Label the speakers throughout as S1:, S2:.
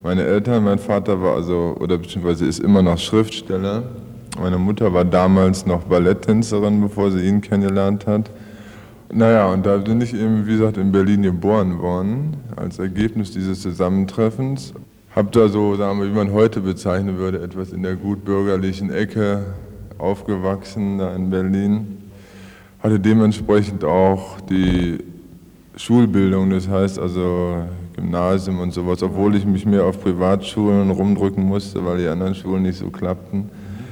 S1: Meine Eltern, mein Vater war oder beziehungsweise ist immer noch Schriftsteller. Meine Mutter war damals noch Balletttänzerin, bevor sie ihn kennengelernt hat. Naja, und da bin ich eben, wie gesagt, in Berlin geboren worden, als Ergebnis dieses Zusammentreffens. Hab da so, sagen wir, wie man heute bezeichnen würde, etwas in der gutbürgerlichen Ecke aufgewachsen, da in Berlin. Hatte dementsprechend auch die Schulbildung, das heißt also Gymnasium und sowas, obwohl ich mich mehr auf Privatschulen rumdrücken musste, weil die anderen Schulen nicht so klappten.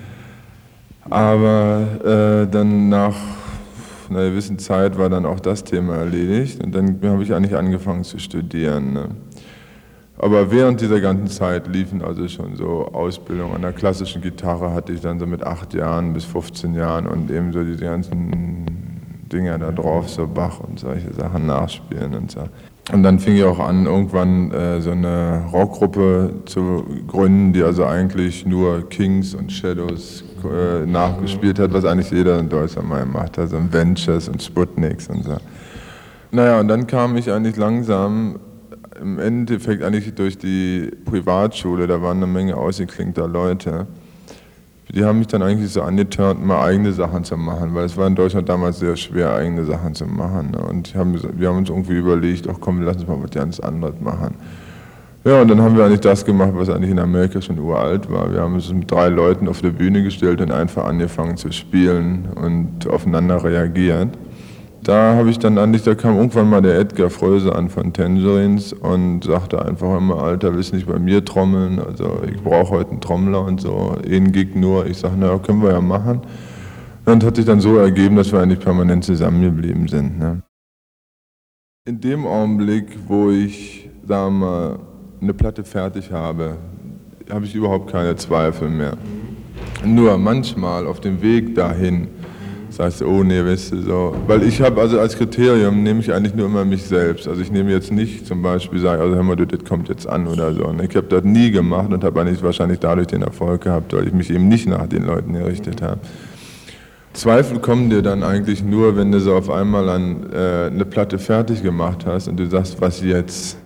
S1: Aber dann nach einer gewissen Zeit war dann auch das Thema erledigt und dann habe ich eigentlich angefangen zu studieren. Ne? Aber während dieser ganzen Zeit liefen also schon so Ausbildung an der klassischen Gitarre hatte ich dann so mit 8 Jahren bis 15 Jahren und eben so diese ganzen Dinger da drauf, so Bach und solche Sachen nachspielen und so. Und dann fing ich auch an, irgendwann so eine Rockgruppe zu gründen, die also eigentlich nur Kings und Shadows nachgespielt hat, was eigentlich jeder in Deutschland mal gemacht hat, so Ventures und Sputniks und so. Naja, und dann kam ich eigentlich langsam, im Endeffekt eigentlich durch die Privatschule, da waren eine Menge ausgeklingter Leute, die haben mich dann eigentlich so angeturnt, mal eigene Sachen zu machen, weil es war in Deutschland damals sehr schwer, eigene Sachen zu machen. Ne? Und wir haben uns irgendwie überlegt, ach komm, lass uns mal was ganz anderes machen. Ja, und dann haben wir eigentlich das gemacht, was eigentlich in Amerika schon uralt war. Wir haben uns mit 3 Leuten auf der Bühne gestellt und einfach angefangen zu spielen und aufeinander reagiert. Da habe ich dann eigentlich, da kam irgendwann mal der Edgar Fröse an von Tangerines und sagte einfach immer, Alter, willst du nicht bei mir trommeln? Also ich brauche heute einen Trommler und so, einen Gig nur. Ich sage, naja, können wir ja machen. Und hat sich dann so ergeben, dass wir eigentlich permanent zusammengeblieben sind. Ne? In dem Augenblick, wo ich, sagen wir mal, eine Platte fertig habe ich überhaupt keine Zweifel mehr. Nur manchmal auf dem Weg dahin, sagst du, oh nee, weißt du, so. Weil ich habe, also als Kriterium nehme ich eigentlich nur immer mich selbst. Also ich nehme jetzt nicht zum Beispiel, sage, also hör mal, das kommt jetzt an oder so. Ich habe das nie gemacht und habe eigentlich wahrscheinlich dadurch den Erfolg gehabt, weil ich mich eben nicht nach den Leuten gerichtet habe. Zweifel kommen dir dann eigentlich nur, wenn du so auf einmal eine Platte fertig gemacht hast und du sagst, was jetzt?